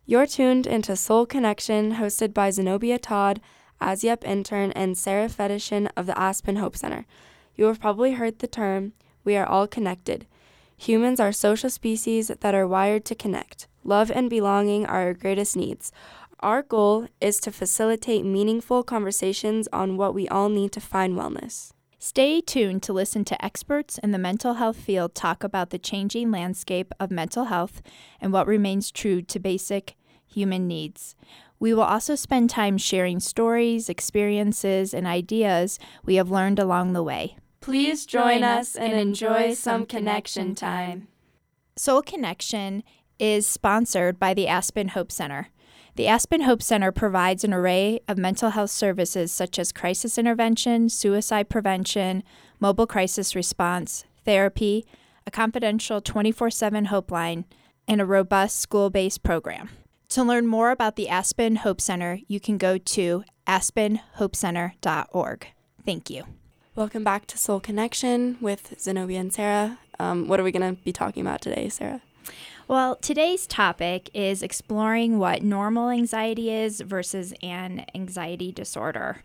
You're tuned into Soul Connection, hosted by Zenobia Todd, ASYEP intern, and Sarah Fedishin of the Aspen Hope Center. You have probably heard the term, we are all connected. Humans are social species that are wired to connect. Love and belonging are our greatest needs. Our goal is to facilitate meaningful conversations on what we all need to find wellness. Stay tuned to listen to experts in the mental health field talk about the changing landscape of mental health and what remains true to basic human needs. We will also spend time sharing stories, experiences, and ideas we have learned along the way. Please join us and enjoy some connection time. Soul Connection is sponsored by the Aspen Hope Center. The Aspen Hope Center provides an array of mental health services such as crisis intervention, suicide prevention, mobile crisis response, therapy, a confidential 24/7 Hope line, and a robust school-based program. To learn more about the Aspen Hope Center, you can go to aspenhopecenter.org. Thank you. Welcome back to Soul Connection with Zenobia and Sarah. What are we going to be talking about today, Sarah? Well, today's topic is exploring what normal anxiety is versus an anxiety disorder.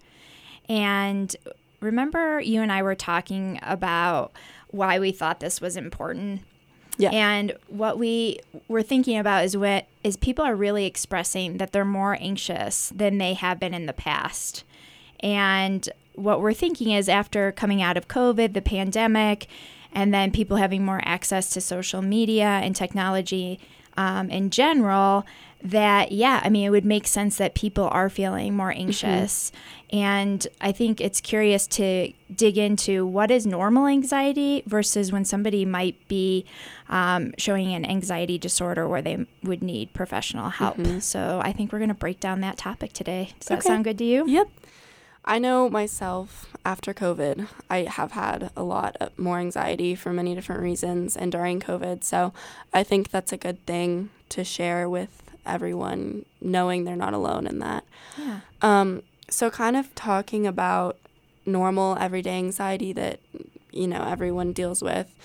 And remember, you and I were talking about why we thought this was important. Yeah. And what we were thinking about is people are really expressing that they're more anxious than they have been in the past. And what we're thinking is after coming out of COVID, the pandemic, and then people having more access to social media and technology in general, that, it would make sense that people are feeling more anxious. Mm-hmm. And I think it's curious to dig into what is normal anxiety versus when somebody might be showing an anxiety disorder where they would need professional help. Mm-hmm. So I think we're going to break down that topic today. Does that sound good to you? Yep. I know myself, after COVID, I have had a lot more anxiety for many different reasons and during COVID. So I think that's a good thing to share with everyone, knowing they're not alone in that. Yeah. So kind of talking about normal everyday anxiety that, everyone deals with.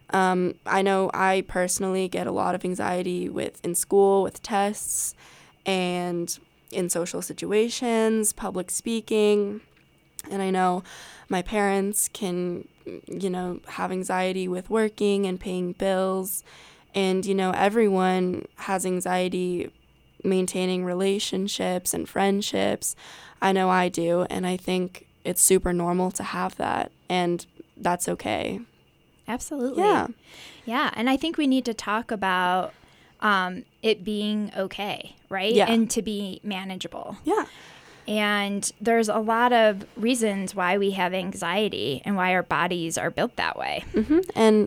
I know I personally get a lot of anxiety in school, with tests, and in social situations, public speaking. And I know my parents can, have anxiety with working and paying bills. And, everyone has anxiety maintaining relationships and friendships. I know I do. And I think it's super normal to have that. And that's okay. Absolutely. Yeah. Yeah. And I think we need to talk about it being okay, right? Yeah. And to be manageable. Yeah. And there's a lot of reasons why we have anxiety and why our bodies are built that way. Mm-hmm. And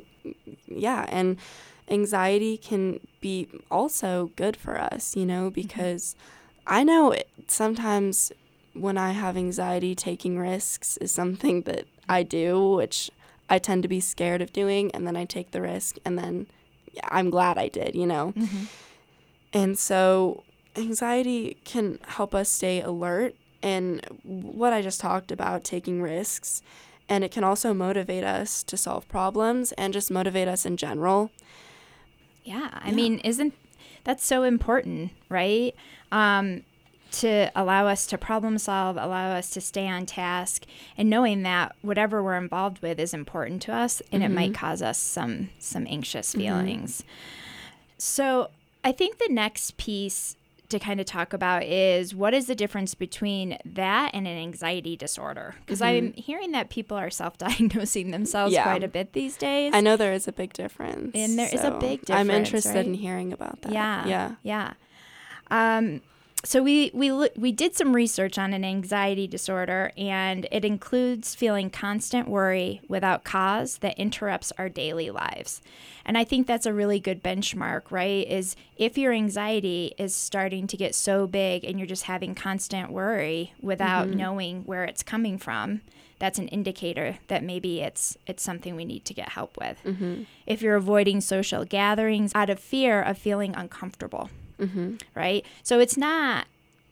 anxiety can be also good for us, because I know sometimes when I have anxiety, taking risks is something that I do, which I tend to be scared of doing, and then I take the risk, and then I'm glad I did, Mm-hmm. And so anxiety can help us stay alert, and what I just talked about, taking risks, and it can also motivate us to solve problems and just motivate us in general. Yeah. I mean, isn't that so important, right? To allow us to problem solve, allow us to stay on task, and knowing that whatever we're involved with is important to us, and Mm-hmm. it might cause us some anxious feelings. Mm-hmm. So I think the next piece to kind of talk about is what is the difference between that and an anxiety disorder? Because Mm-hmm. I'm hearing that people are self-diagnosing themselves quite a bit these days. I know there is a big difference. And there is a big difference. I'm interested right? in hearing about that. Yeah. So we did some research on an anxiety disorder, and it includes feeling constant worry without cause that interrupts our daily lives. And I think that's a really good benchmark, right? Is if your anxiety is starting to get so big and you're just having constant worry without Mm-hmm. knowing where it's coming from, that's an indicator that maybe it's something we need to get help with. Mm-hmm. If you're avoiding social gatherings out of fear of feeling uncomfortable. Mm-hmm. Right? So it's not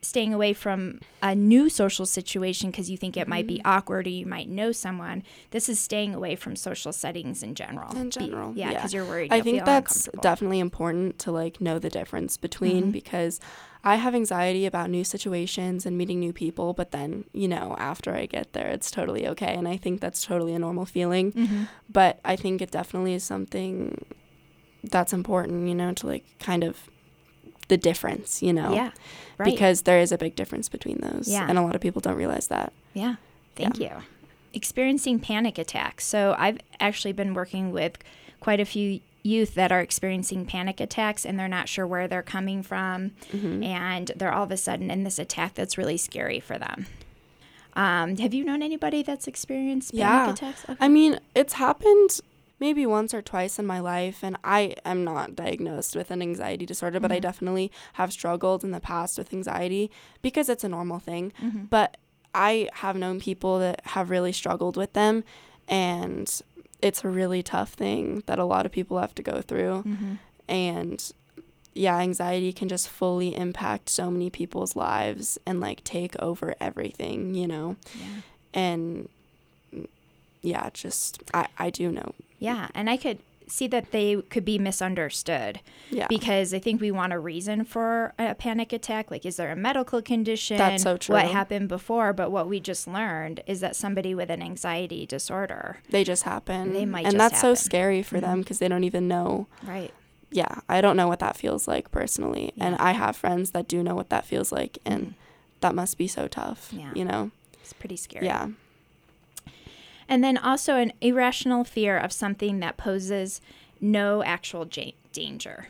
staying away from a new social situation because you think it might be awkward or you might know someone. This is staying away from social settings in general. Yeah, because you're worried. I You'll think feel that's uncomfortable. definitely important to like know the difference between, because I have anxiety about new situations and meeting new people, but then, you know, after I get there, it's totally okay. And I think that's totally a normal feeling. But I think it definitely is something that's important, you know, to like kind of the difference, you know. Yeah, right. Because there is a big difference between those. Yeah. And a lot of people don't realize that. Yeah. Thank you. Experiencing panic attacks. So I've actually been working with quite a few youth that are experiencing panic attacks and they're not sure where they're coming from. And they're all of a sudden in this attack that's really scary for them. Have you known anybody that's experienced panic attacks? Okay. I mean, it's happened maybe once or twice in my life, and I am not diagnosed with an anxiety disorder, but I definitely have struggled in the past with anxiety because it's a normal thing. But I have known people that have really struggled with them, and it's a really tough thing that a lot of people have to go through. And yeah, anxiety can just fully impact so many people's lives and like take over everything, you know. And yeah, just I do know. Yeah, and I could see that they could be misunderstood. Yeah. Because I think we want a reason for a panic attack. Like, is there a medical condition? That's so true. What happened before? But what we just learned is that somebody with an anxiety disorder. They just happen. They might and just that's happen. so scary for them because they don't even know. Right. Yeah, I don't know what that feels like personally. And I have friends that do know what that feels like. And that must be so tough, you know? It's pretty scary. Yeah. And then also an irrational fear of something that poses no actual danger.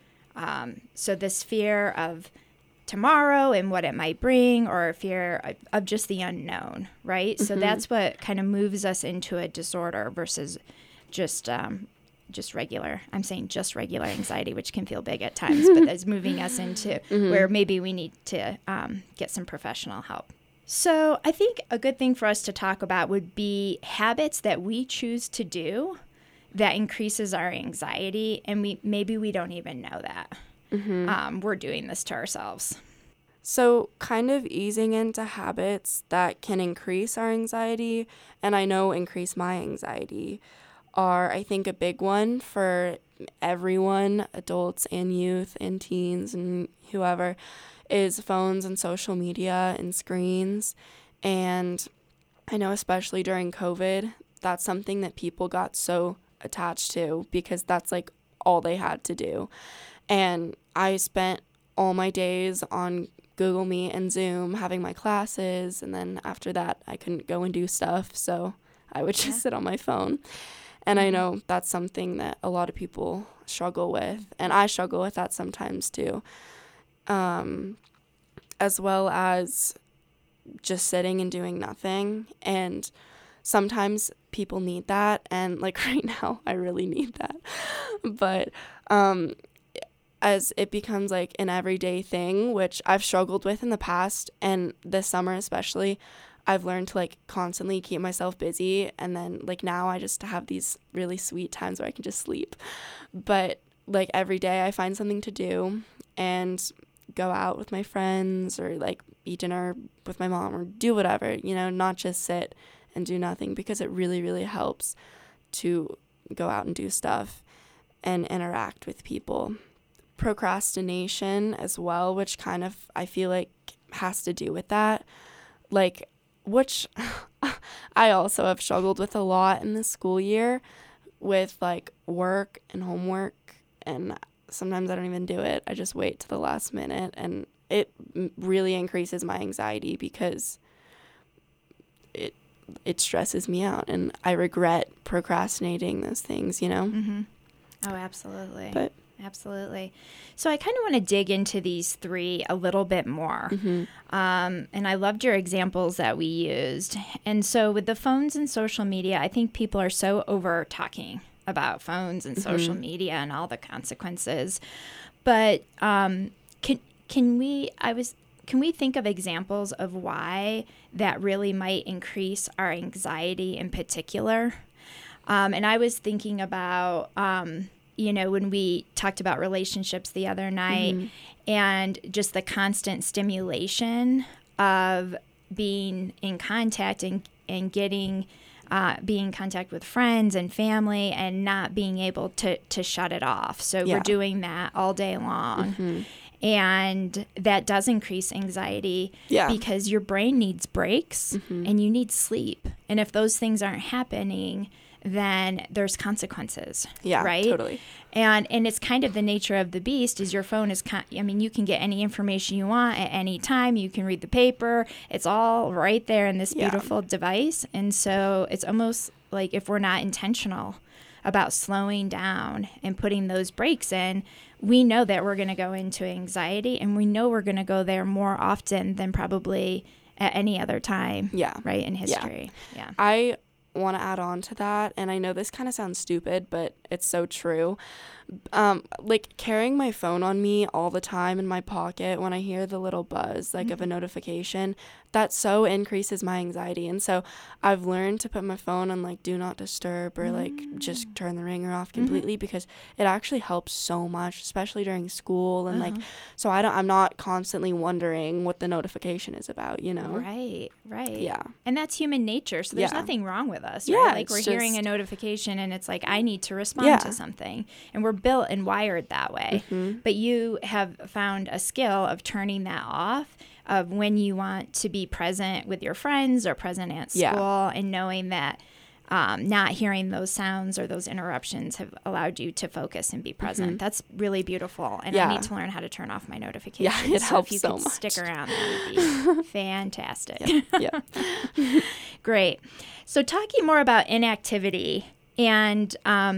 So this fear of tomorrow and what it might bring, or a fear of just the unknown, right? So that's what kind of moves us into a disorder versus just regular, I'm saying just regular anxiety, which can feel big at times, but that's moving us into where maybe we need to get some professional help. So I think a good thing for us to talk about would be habits that we choose to do that increases our anxiety, and maybe we don't even know that. We're doing this to ourselves. So kind of easing into habits that can increase our anxiety, and I know increase my anxiety, are, I think, a big one for everyone, adults and youth and teens and whoever, is phones and social media and screens. And I know especially during COVID, that's something that people got so attached to because that's like all they had to do. And I spent all my days on Google Meet and Zoom having my classes, and then after that I couldn't go and do stuff, so I would just sit on my phone. And I know that's something that a lot of people struggle with, and I struggle with that sometimes too. As well as just sitting and doing nothing. And sometimes people need that. And like right now, I really need that. But as it becomes like an everyday thing, which I've struggled with in the past, and this summer especially, I've learned to like constantly keep myself busy. And then like now I just have these really sweet times where I can just sleep. But like every day I find something to do and go out with my friends or like eat dinner with my mom or do whatever, you know, not just sit and do nothing, because it really, really helps to go out and do stuff and interact with people. Procrastination as well, which kind of I feel like has to do with that, like, which I also have struggled with a lot in the school year with like work and homework, and sometimes I don't even do it. I just wait to the last minute, and it really increases my anxiety because it stresses me out, and I regret procrastinating those things, you know? Oh, absolutely. But absolutely. So I kind of want to dig into these three a little bit more. And I loved your examples that we used. And so with the phones and social media, I think people are so over talking about phones and social media and all the consequences. But can we think of examples of why that really might increase our anxiety in particular? And I was thinking about when we talked about relationships the other night and just the constant stimulation of being in contact and getting being in contact with friends and family and not being able to shut it off. So we're doing that all day long. And that does increase anxiety because your brain needs breaks and you need sleep. And if those things aren't happening, then there's consequences. Yeah, right? Totally. And it's kind of the nature of the beast is your phone is, you can get any information you want at any time. You can read the paper. It's all right there in this beautiful device. And so it's almost like if we're not intentional about slowing down and putting those breaks in, we know that we're going to go into anxiety, and we know we're going to go there more often than probably at any other time, right, in history. Yeah. I want to add on to that, and I know this kind of sounds stupid, but it's so true. Like carrying my phone on me all the time in my pocket, when I hear the little buzz of a notification, that so increases my anxiety. And so I've learned to put my phone on do not disturb or just turn the ringer off completely because it actually helps so much, especially during school and so I'm not constantly wondering what the notification is about, Right. Yeah. And that's human nature, so there's nothing wrong with us, yeah, right? We're hearing a notification and it's I need to respond to something, and we're built and wired that way. But you have found a skill of turning that off, of when you want to be present with your friends or present at school, and knowing that not hearing those sounds or those interruptions have allowed you to focus and be present. That's really beautiful. And I need to learn how to turn off my notifications. Yeah, it helps if you so could much. Stick around, that would be fantastic. Yeah. Great. So talking more about inactivity and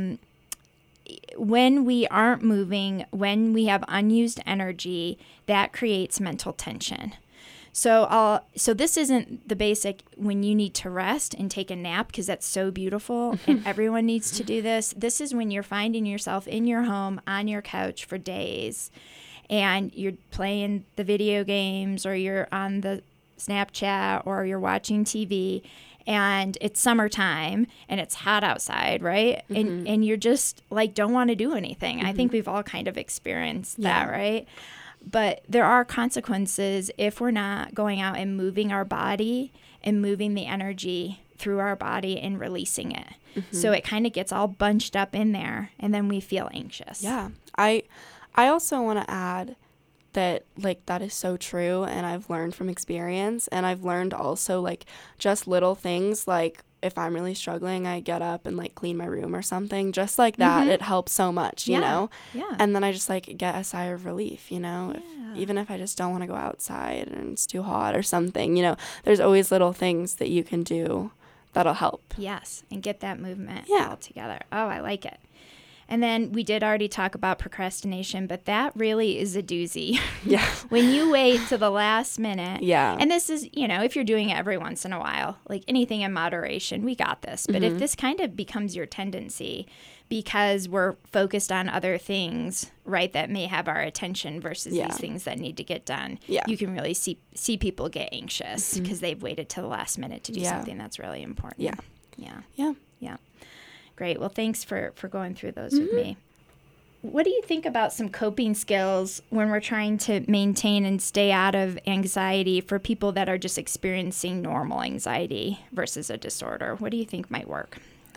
when we aren't moving, when we have unused energy, that creates mental tension. So this isn't the basic when you need to rest and take a nap, because that's so beautiful and everyone needs to do this. This is when you're finding yourself in your home on your couch for days and you're playing the video games or you're on the Snapchat or you're watching TV and it's summertime and it's hot outside, right? And you're just don't want to do anything. I think we've all kind of experienced that, right? But there are consequences if we're not going out and moving our body and moving the energy through our body and releasing it. So it kind of gets all bunched up in there and then we feel anxious. Yeah. I also want to add that that is so true, and I've learned from experience, and I've learned also just little things if I'm really struggling, I get up and clean my room or something, just like that. It helps so much, you know? Yeah. And then I just get a sigh of relief, even if I just don't want to go outside and it's too hot or something, there's always little things that you can do that'll help. Yes. And get that movement all together. Oh, I like it. And then we did already talk about procrastination, but that really is a doozy. Yeah. When you wait to the last minute. Yeah. And this is, if you're doing it every once in a while, anything in moderation, we got this. But if this kind of becomes your tendency because we're focused on other things, right, that may have our attention versus these things that need to get done, you can really see people get anxious because they've waited to the last minute to do something that's really important. Yeah. Great. Well, thanks for going through those with me. What do you think about some coping skills when we're trying to maintain and stay out of anxiety for people that are just experiencing normal anxiety versus a disorder? What do you think might work?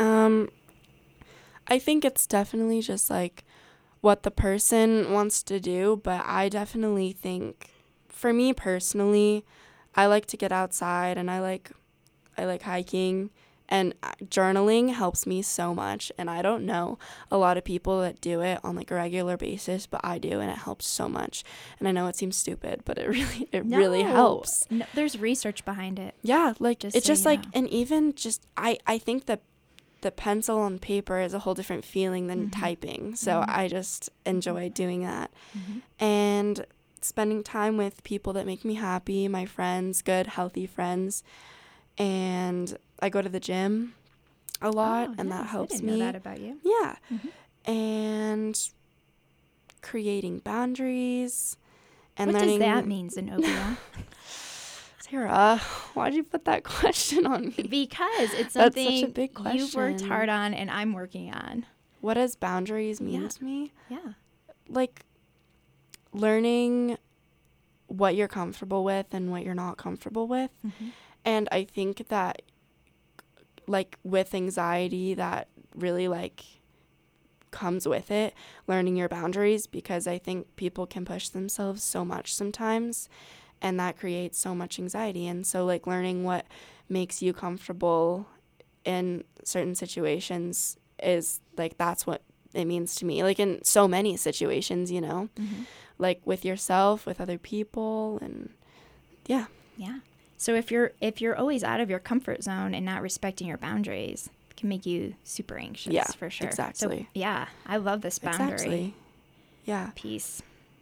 I think it's definitely just what the person wants to do, but I definitely think, for me personally, I like to get outside and I like hiking. And journaling helps me so much, and I don't know a lot of people that do it on a regular basis, but I do, and it helps so much. And I know it seems stupid, but it really helps. No, there's research behind it. Yeah, and even just I think that the pencil on paper is a whole different feeling than typing. So I just enjoy doing that, and spending time with people that make me happy, my friends, good, healthy friends, and I go to the gym a lot, and that helps me. I didn't know that about you. Yeah. And creating boundaries. And what does that mean, Zenobia? Sarah, why'd you put that question on me? Because it's something That's such a big question. you've worked hard on and I'm working on. what does boundaries mean Yeah. to me? Yeah. Like learning what you're comfortable with and what you're not comfortable with. Mm-hmm. And I think that like with anxiety that really like comes with it, learning your boundaries, because I think people can push themselves so much sometimes, and that creates so much anxiety. And so like learning what makes you comfortable in certain situations is like, that's what it means to me, like in so many situations, you know, Mm-hmm. like with yourself, with other people, and yeah. So if you're always out of your comfort zone and not respecting your boundaries, it can make you super anxious. Yeah, for sure. exactly. So yeah, I love this boundary Exactly. Yeah. piece.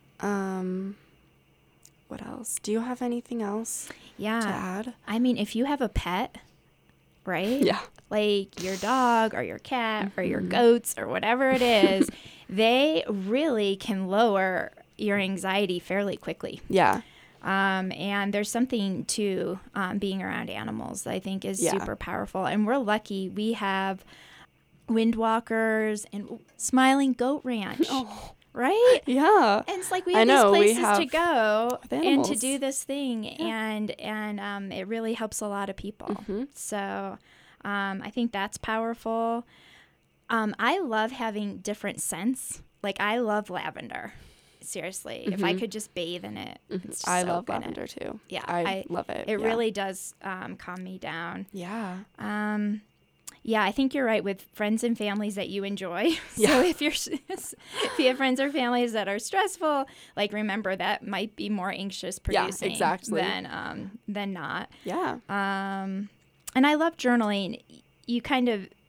What else? Do you have anything else to Yeah. add? I mean, if you have a pet, right? Yeah. Like your dog or your cat or your Mhm. goats or whatever it is, they really can lower your anxiety fairly quickly. Yeah. And there's something to being around animals that I think is Yeah. super powerful. And we're lucky we have Windwalkers and Smiling Goat Ranch, Oh. right? Yeah. And it's like we I have know, we these places to have go with and to animals. do this thing, and it really helps a lot of people. Mhm. So I think that's powerful. I love having different scents. Like I love lavender. Seriously, if I Mhm. could just bathe in it, it's just I so love good. lavender too. Yeah, I love it. It Yeah. really does calm me down. Yeah. Yeah, I think you're right with friends and families that you enjoy. Yeah. So if you have friends or families that are stressful, like remember that might be more anxious producing exactly. than not. Yeah. And I love journaling. You kind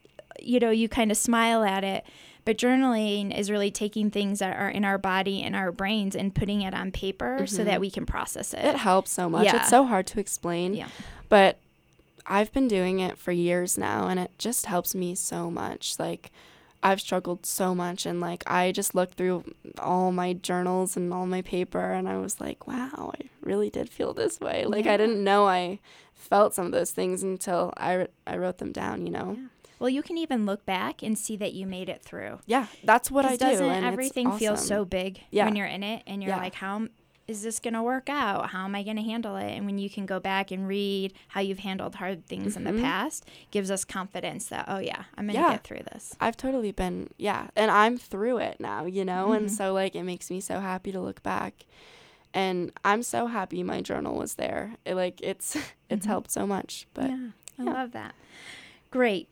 of smile at it, but journaling is really taking things that are in our body and our brains and putting it on paper so that we can process it. It helps so much. Yeah. It's so hard to explain. Yeah. But I've been doing it for years now, and it just helps me so much. Like, I've struggled so much, and like I just looked through all my journals and all my paper, and I was like, wow, I really did feel this way. Like, I didn't know I felt some of those things until I wrote them down, you know? Yeah. Well, you can even look back and see that you made it through. Yeah, that's what I do. Doesn't and everything it's feel awesome. so big Yeah. when you're in it and you're Yeah. like, how is this going to work out? How am I going to handle it? And when you can go back and read how you've handled hard things in the past, gives us confidence that, oh yeah, I'm going to get through this. I've totally been, and I'm through it now, you know? And so, like, it makes me so happy to look back. And I'm so happy my journal was there. It's helped so much. But Yeah, I love that. Great.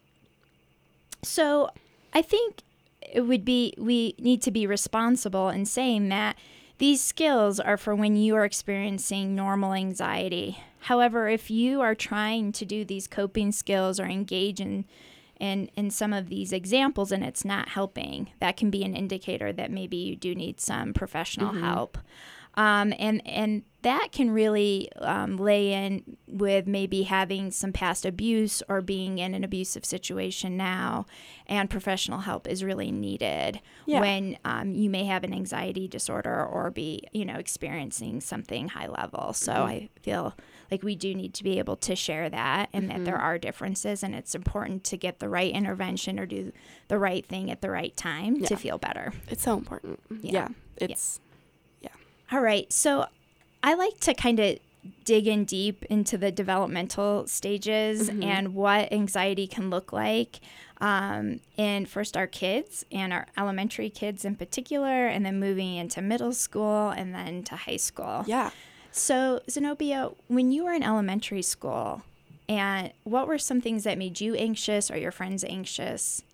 So I think we need to be responsible in saying that these skills are for when you are experiencing normal anxiety. However, if you are trying to do these coping skills or engage in some of these examples and it's not helping, that can be an indicator that maybe you do need some professional help. And that can really lay in with maybe having some past abuse or being in an abusive situation now, and professional help is really needed when you may have an anxiety disorder or be, experiencing something high level. So I feel like we do need to be able to share that, and that there are differences, and it's important to get the right intervention or do the right thing at the right time to feel better. it's so important. Yeah. All right. So I like to kind of dig in deep into the developmental stages and what anxiety can look like in first our kids and our elementary kids in particular, and then moving into middle school and then to high school. Yeah. So Zenobia, when you were in elementary school, and what were some things that made you anxious or your friends anxious?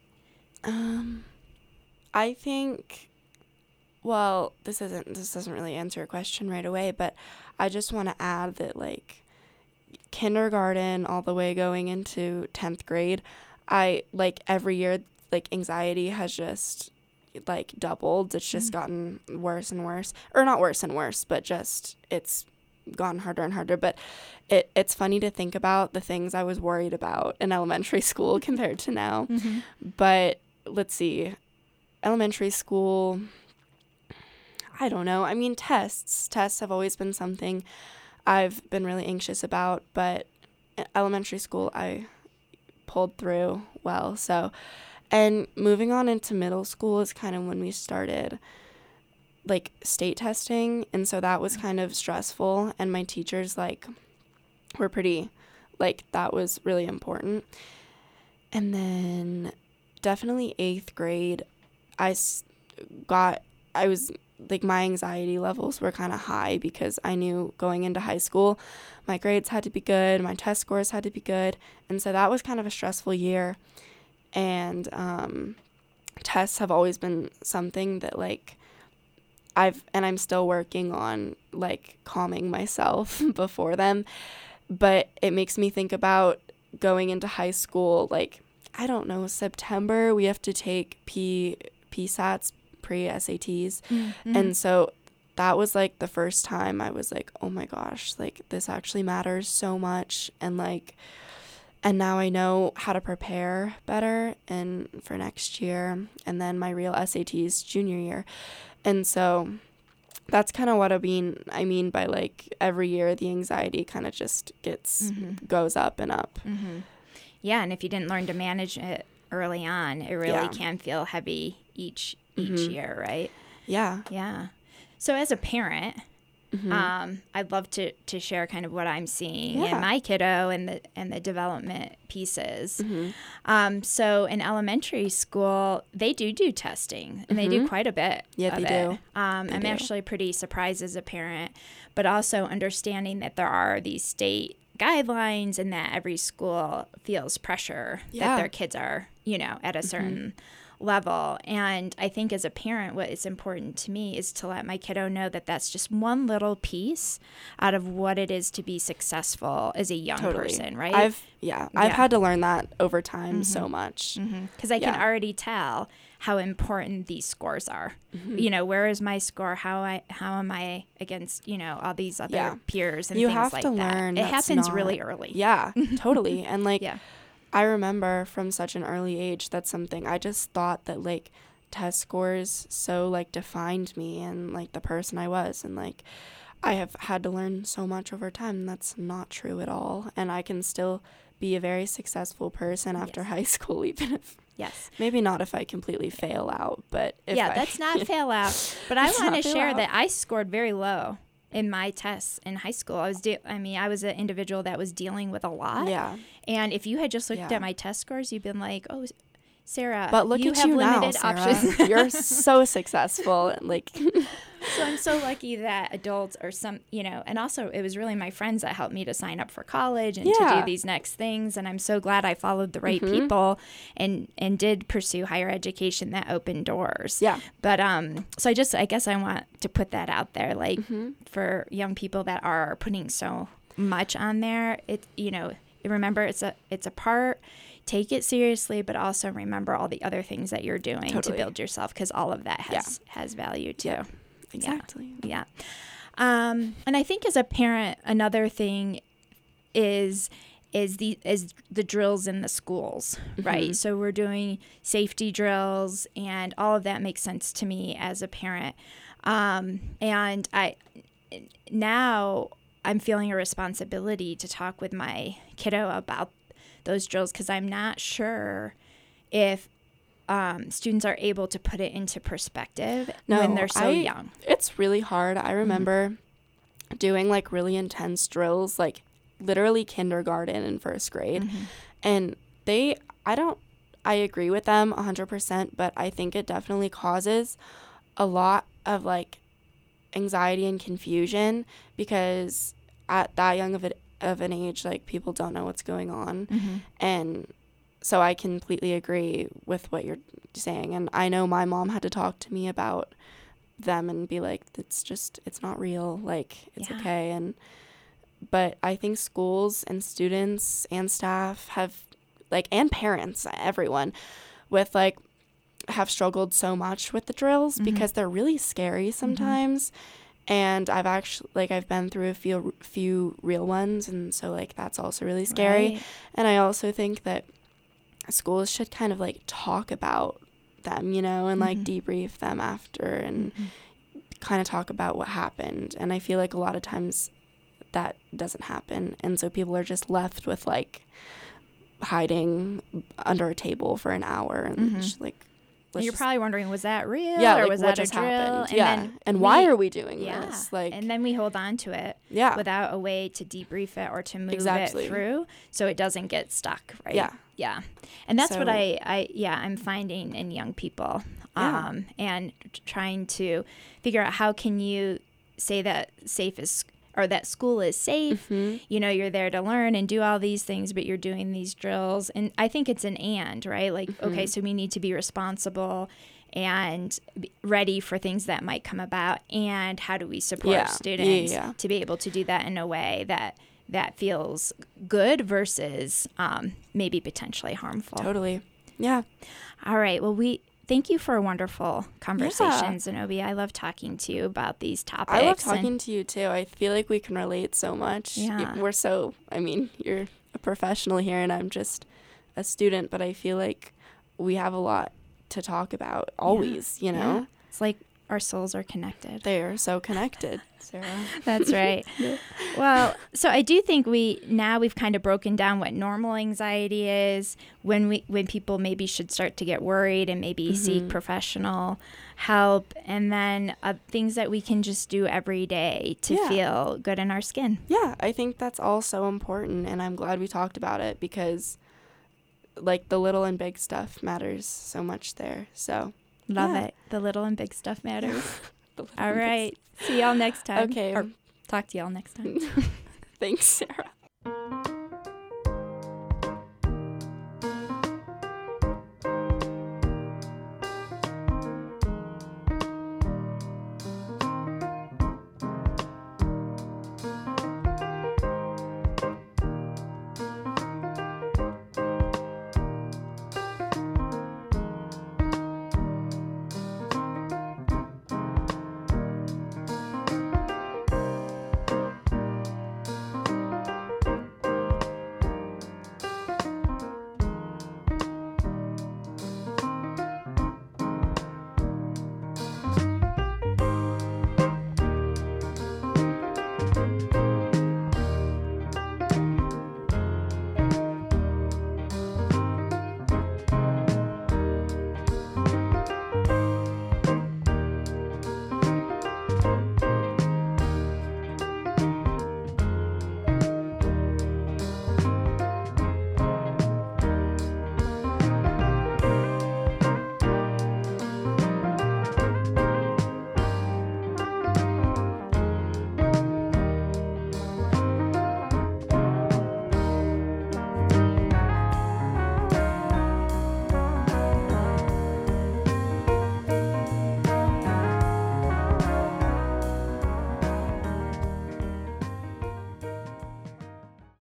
I think, well, this doesn't really answer your question right away, but I just want to add that, like, kindergarten all the way going into 10th grade, I, like, every year, like, anxiety has just, like, doubled. It's just gotten worse and worse. Or not worse and worse, but just it's gotten harder and harder. But it's funny to think about the things I was worried about in elementary school compared to now. But let's see. Elementary school, I don't know. I mean, tests have always been something I've been really anxious about, but elementary school I pulled through well. So, And moving on into middle school is kind of when we started like state testing, and so that was kind of stressful, and my teachers like were pretty like that was really important. And then definitely 8th grade I was like my anxiety levels were kind of high because I knew going into high school my grades had to be good, my test scores had to be good, and so that was kind of a stressful year. And tests have always been something that like I'm still working on like calming myself before them, but it makes me think about going into high school. Like, I don't know, September we have to take PSATs, pre-SATs, and so that was like the first time I was like, oh my gosh, like this actually matters so much. And like, and now I know how to prepare better and for next year, and then my real SATs junior year. And so that's kind of what I mean by like every year the anxiety kind of just goes up and up. Yeah, and if you didn't learn to manage it early on, it really can feel heavy each year, right? Yeah. Yeah. So as a parent, I'd love to share kind of what I'm seeing in my kiddo and the development pieces. So in elementary school, they do testing, and they do quite a bit. Yeah, of they it. do. I'm actually pretty surprised as a parent, but also understanding that there are these state guidelines and that every school feels pressure that their kids are, at a certain level. And I think as a parent, what is important to me is to let my kiddo know that that's just one little piece out of what it is to be successful as a young person, right? I've had to learn that over time so much. Because I can already tell how important these scores are. Where is my score? How am I against, all these other peers and you things have like to that. learn It happens really early. Yeah, totally. And like, I remember from such an early age, that's something I just thought that like test scores so like defined me and like the person I was. And like, I have had to learn so much over time. And that's not true at all. And I can still be a very successful person after high school, even if maybe not if I completely fail out, but if that's not fail out. But I want to share that I scored very low in my tests in high school. I was an individual that was dealing with a lot. Yeah. And if you had just looked at my test scores, you'd been like, "Oh, Sarah, but look you at have you limited now, options." You're so successful. Like, so I'm so lucky that adults or and also it was really my friends that helped me to sign up for college and to do these next things. And I'm so glad I followed the right people and did pursue higher education that opened doors. Yeah. But so I guess I want to put that out there, like for young people that are putting so much on there. Remember it's a part. Take it seriously, but also remember all the other things that you're doing to build yourself, because all of that has value too. Yeah, exactly. Yeah. And I think as a parent, another thing is the drills in the schools, right? So we're doing safety drills, and all of that makes sense to me as a parent. And now I'm feeling a responsibility to talk with my kiddo about those drills, because I'm not sure if students are able to put it into perspective when they're so young. It's really hard. I remember doing like really intense drills, like literally kindergarten and first grade. And I agree with them 100%, but I think it definitely causes a lot of like anxiety and confusion, because at that young of an age, like people don't know what's going on. And so I completely agree with what you're saying. And I know my mom had to talk to me about them and be like, it's not real. Like, it's okay. But I think schools and students and staff have like, and parents, everyone with like, have struggled so much with the drills because they're really scary sometimes. And I've been through a few real ones, and so like that's also really scary. Right. And I also think that schools should kind of like talk about them, and like debrief them after and kind of talk about what happened. And I feel like a lot of times that doesn't happen, and so people are just left with like hiding under a table for an hour and just like. And you're probably wondering, was that real? Yeah, or like, was what that a just drill? happened? And why are we doing this? Like, and then we hold on to it without a way to debrief it or to move it through so it doesn't get stuck, right? Yeah. And that's what I'm finding in young people and trying to figure out how can you say that that school is safe. You know, you're there to learn and do all these things, but you're doing these drills. And I think it's an and, right? Like, okay, so we need to be responsible and ready for things that might come about. And how do we support students to be able to do that in a way that feels good versus maybe potentially harmful? Totally. Yeah. All right. Well, thank you for a wonderful conversation, Zenobia. I love talking to you about these topics. I love talking to you, too. I feel like we can relate so much. Yeah. You're a professional here, and I'm just a student, but I feel like we have a lot to talk about always, you know? Yeah. It's like our souls are connected. They are so connected, Sarah. That's right. Well, so I do think we've kind of broken down what normal anxiety is, when people maybe should start to get worried and maybe seek professional help, and then things that we can just do every day to feel good in our skin. Yeah, I think that's all so important, and I'm glad we talked about it because, like, the little and big stuff matters so much there. So love it. The little and big stuff matters. All right. See y'all next time. Okay. Or talk to y'all next time. Thanks, Sarah.